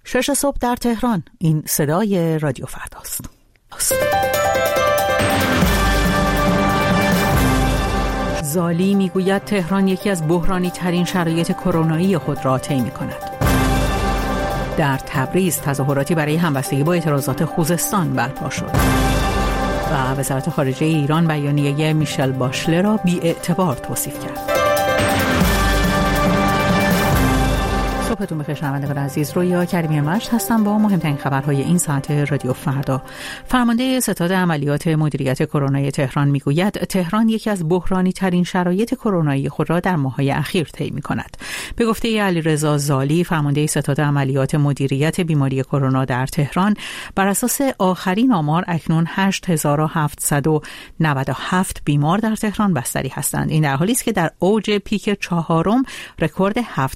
6 صبح در تهران. این صدای رادیو فرداست. زالی میگوید تهران یکی از بحرانی ترین شرایط کرونایی خود را طی می‌کند. در تبریز تظاهراتی برای همبستگی با اعتراضات خوزستان برپا شد و وزارت خارجه ایران بیانیه میشل باشله را بی‌اعتبار توصیف کرد. صبحتون بخیر شنوندگان عزیز، رویا کریمی مشت هستم با مهمترین خبرهای این ساعت رادیو فردا. فرمانده ستاد عملیات مدیریت کرونای تهران میگوید تهران یکی از بحرانی ترین شرایط کرونایی خود را در ماه‌های اخیر طی می‌کند. به گفته علیرضا زالی، فرمانده ستاد عملیات مدیریت بیماری کرونا در تهران، بر اساس آخرین آمار اکنون 8797 بیمار در تهران بستری هستند. این در حالی است که در اوج پیک چهارم رکورد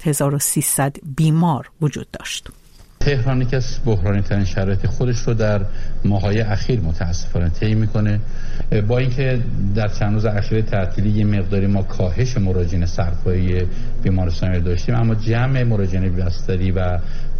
7300 بیمار وجود داشت. تهران یکی از بحرانی ترین شرایط خودش رو در ماه‌های اخیر متاسفانه طی میکنه. با اینکه در چند روز اخیر تعطیلی یه مقداری ما کاهش مراجعین سرپایی بیمارستانی داشتیم، اما جمع مراجعین بستری و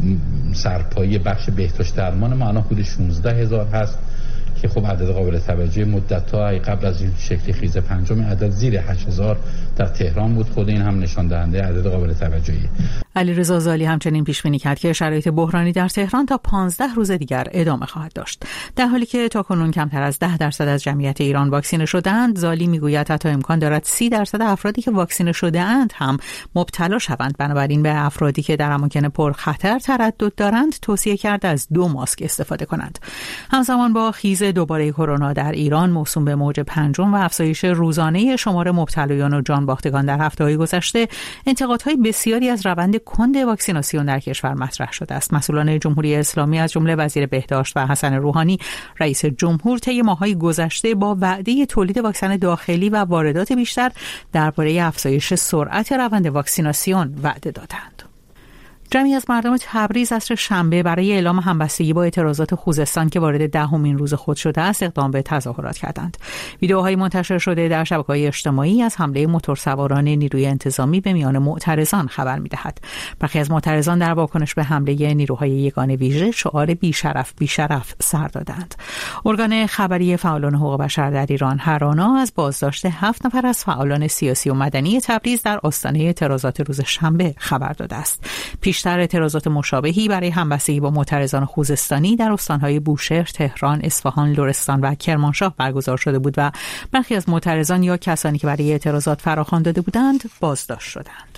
سرپایی بخش بهداشت درمان ما الان حدود 16000 هست که خب عدد قابل توجه. مدت‌ها قبل از این شکل خیز پنجم عدد زیر 8000 در تهران بود. خود این هم نشان دهنده عدد قابل توجهیه. علیرضا زالی همچنین پیش بینی کرد که شرایط بحرانی در تهران تا 15 روز دیگر ادامه خواهد داشت. در حالی که تاکنون کمتر از 10% از جمعیت ایران واکسینه شده‌اند، زالی میگوید حتی امکان دارد 30% افرادی که واکسینه شده‌اند هم مبتلا شوند. بنابراین به افرادی که در اماکن پرخطر تردد دارند توصیه کرد از 2 ماسک استفاده کنند. همزمان با خیز دوباره کرونا در ایران موسوم به موج پنجم و افزایش روزانه شمار مبتلایان و جان باختگان در هفته‌های گذشته، انتقادهای بسیاری از روند کند واکسیناسیون در کشور مطرح شده است. مسئولان جمهوری اسلامی از جمله وزیر بهداشت و حسن روحانی رئیس جمهور طی ماه‌های گذشته با وعده تولید واکسن داخلی و واردات بیشتر درباره افزایش سرعت روند واکسیناسیون وعده دادند. جمعی از مردم تبریز عصر شنبه برای اعلام همبستگی با اعتراضات خوزستان که وارد 10مین روز خود شده است اقدام به تظاهرات کردند. ویدئوهای منتشر شده در شبکه‌های اجتماعی از حمله موتورسواران نیروی انتظامی به میان معترضان خبر می‌دهد. برخی از معترضان در واکنش به حمله نیروهای یگان ویژه شعار بی‌شرف بی‌شرف سر دادند. ارگان خبری فعالان حقوق بشر در ایران هرانا از بازداشت 7 نفر از فعالان سیاسی و مدنی تبریز در آستانه اعتراضات روز شنبه خبر داده است. پیشتر اعتراضات مشابهی برای همبستگی با معترضان خوزستانی در استان‌های بوشهر، تهران، اصفهان، لرستان و کرمانشاه برگزار شده بود و برخی از معترضان یا کسانی که برای اعتراضات فراخوان داده بودند بازداشت شدند.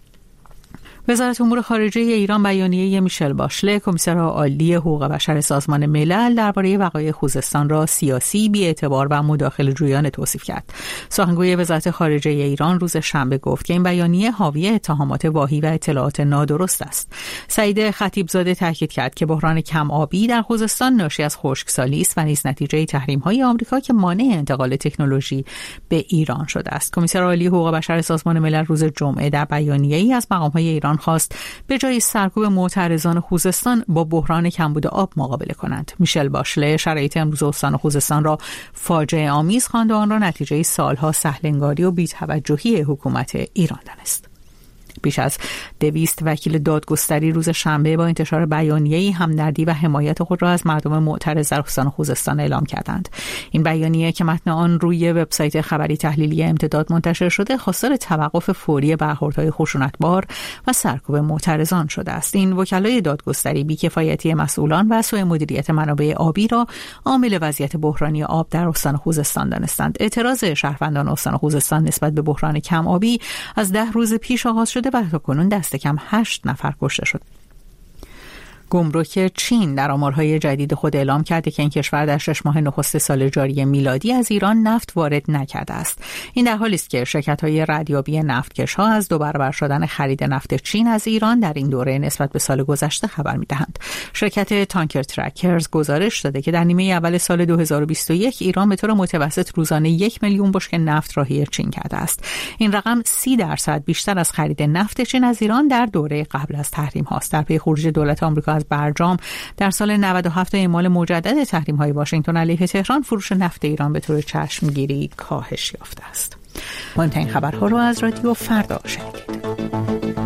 وزارت امور خارجه ایران بیانیه میشل باشله، کمیسر عالی حقوق بشر سازمان ملل، درباره وقایع خوزستان را سیاسی، بی‌اعتبار و مداخله‌جویانه توصیف کرد. سخنگوی وزارت خارجه ایران روز شنبه گفت که این بیانیه حاوی اتهامات واهی و اطلاعات نادرست است. سعید خطیبزاده تاکید کرد که بحران کم آبی در خوزستان ناشی از خشکسالی است و نیز نتیجه تحریم‌های آمریکا که مانع انتقال تکنولوژی به ایران شده است. کمیسر عالی حقوق بشر سازمان ملل روز جمعه در بیانیه‌ای از مقام‌های ایران خواست به جای سرکوب معترضان خوزستان با بحران کمبود آب مقابله کنند. میشل باشله شرایط امروز استان خوزستان را فاجعه آمیز خواند و آن را نتیجه سالها سهل‌انگاری و بی‌توجهی حکومت ایران دانست. بیش از 200 وکیل دادگستری روز شنبه با انتشار بیانیه‌ای همدردی و حمایت خود را از مردم معترض در استان خوزستان اعلام کردند. این بیانیه که متن آن روی وبسایت خبری تحلیلی امتداد منتشر شده، خواستار توقف فوری برخوردهای خشونتبار و سرکوب معترضان شده است. این وکلای دادگستری بی‌کفایتی مسئولان و سوء مدیریت منابع آبی را عامل وضعیت بحرانی آب در استان خوزستان دانستند. اعتراض شهروندان استان خوزستان نسبت به بحران کم آبی از 10 روز پیش آغاز شده و تاکنون دست کم 8 نفر کشته شد. گمرک چین در آمارهای جدید خود اعلام کرده که این کشور در 6 ماه نخست سال جاری میلادی از ایران نفت وارد نکرده است. این در حالی است که شرکت‌های ردیابی نفتکش‌ها از 2 برابر شدن خرید نفت چین از ایران در این دوره نسبت به سال گذشته خبر می‌دهند. شرکت تانکر ترکرز گزارش داده که در نیمه اول سال 2021 ایران به طور متوسط روزانه 1 میلیون بشکه نفت راهی چین کرده است. این رقم 30% بیشتر از خرید نفت چین از ایران در دوره قبل از تحریم هاست. در پی خروج دولت آمریکا از برجام در سال 97 اعمال مجدد تحریم‌های واشنگتن علیه تهران، فروش نفت ایران به طور چشمگیری کاهش یافته است. مهمترین خبرها رو از رادیو فردا شنیدید.